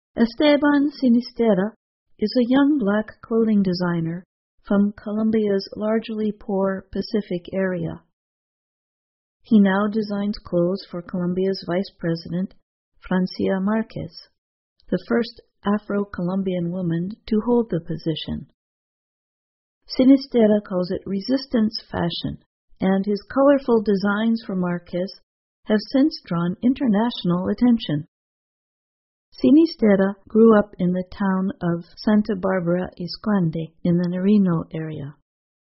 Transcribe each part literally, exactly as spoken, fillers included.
Esteban Sinisterra is a young black clothing designer from Colombia's largely poor Pacific area. He now designs clothes for Colombia's Vice President, Francia Márquez, the first Afro-Colombian woman to hold the position. Sinisterra calls it resistance fashion, and his colorful designs for Márquez have since drawn international attention. Sinisterra grew up in the town of Santa Barbara Iscuande in the Nariño area.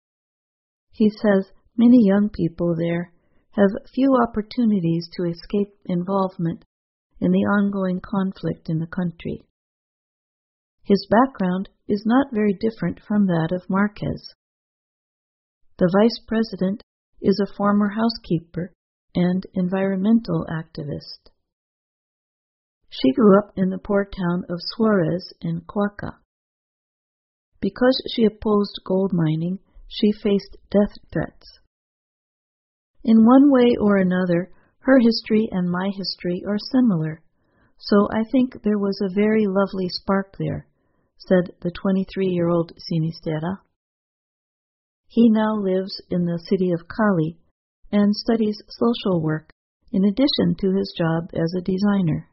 He says many young people there have few opportunities to escape involvement in the ongoing conflict in the country. His background is not very different from that of Márquez. The vice president is a former housekeeper and environmental activist. She grew up in the poor town of Suarez in Cauca. Because she opposed gold mining, she faced death threats. In one way or another, her history and my history are similar, so I think there was a very lovely spark there, said the twenty-three-year-old Sinisterra. He now lives in the city of Cali and studies social work in addition to his job as a designer.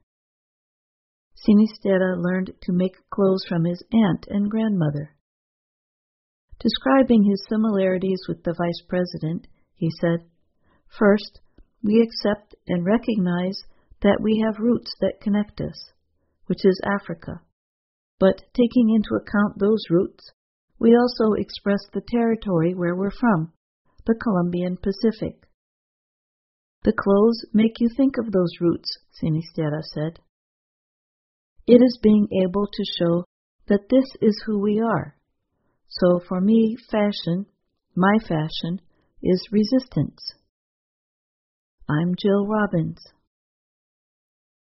Sinisterra learned to make clothes from his aunt and grandmother. Describing his similarities with the vice president, he said, "First, we accept and recognize that we have roots that connect us, which is Africa. But taking into account those roots, we also express the territory where we're from, the Colombian Pacific." The clothes make you think of those roots, Sinisterra said. It is being able to show that this is who we are. So for me, fashion, my fashion, is resistance. I'm Jill Robbins.